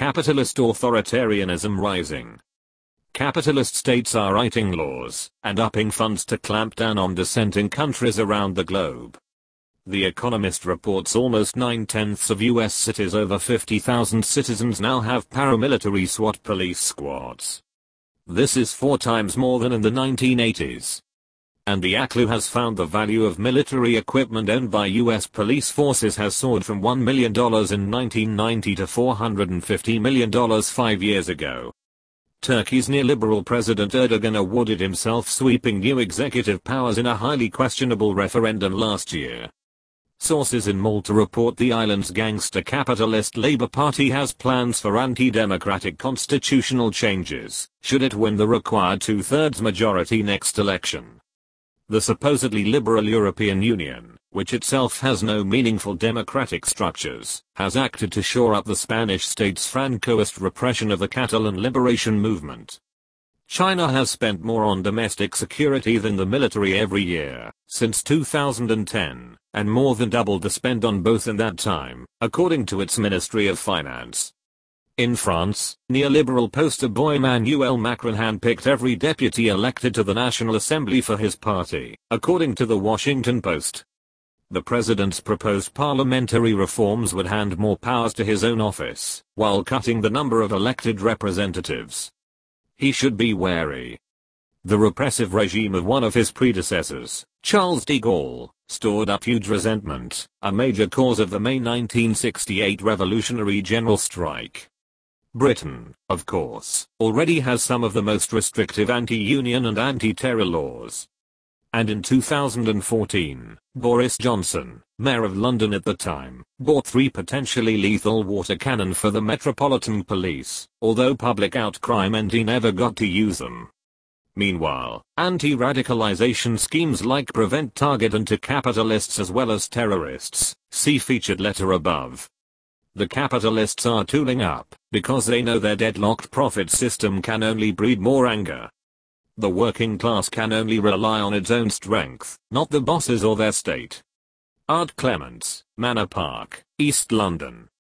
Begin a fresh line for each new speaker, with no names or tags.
capitalist authoritarianism rising. Capitalist states are writing laws and upping funds to clamp down on dissenting countries around the globe. The Economist reports almost 9/10 of US cities over 50,000 citizens now have paramilitary SWAT police squads. This is 4 times more than in the 1980s. And the ACLU has found the value of military equipment owned by US police forces has soared from $1 million in 1990 to $450 million 5 years ago. Turkey's neoliberal President Erdogan awarded himself sweeping new executive powers in a highly questionable referendum last year. Sources in Malta report the island's gangster capitalist Labour Party has plans for anti-democratic constitutional changes, should it win the required 2/3 majority next election. The supposedly liberal European Union, which itself has no meaningful democratic structures, has acted to shore up the Spanish state's Francoist repression of the Catalan liberation movement. China has spent more on domestic security than the military every year since 2010, and more than doubled the spend on both in that time, according to its Ministry of Finance. In France, neoliberal poster boy Emmanuel Macron handpicked every deputy elected to the National Assembly for his party, according to the Washington Post. The president's proposed parliamentary reforms would hand more powers to his own office, while cutting the number of elected representatives. He should be wary. The repressive regime of one of his predecessors, Charles de Gaulle, stored up huge resentment, a major cause of the May 1968 Revolutionary General Strike. Britain, of course, already has some of the most restrictive anti-union and anti-terror laws. And in 2014, Boris Johnson, mayor of London at the time, bought 3 potentially lethal water cannons for the Metropolitan Police, although public outcry meant he never got to use them. Meanwhile, anti-radicalization schemes like Prevent target anti-capitalists as well as terrorists, see featured letter above. The capitalists are tooling up, because they know their deadlocked profit system can only breed more anger. The working class can only rely on its own strength, not the bosses or their state. Art Clements, Manor Park, East London.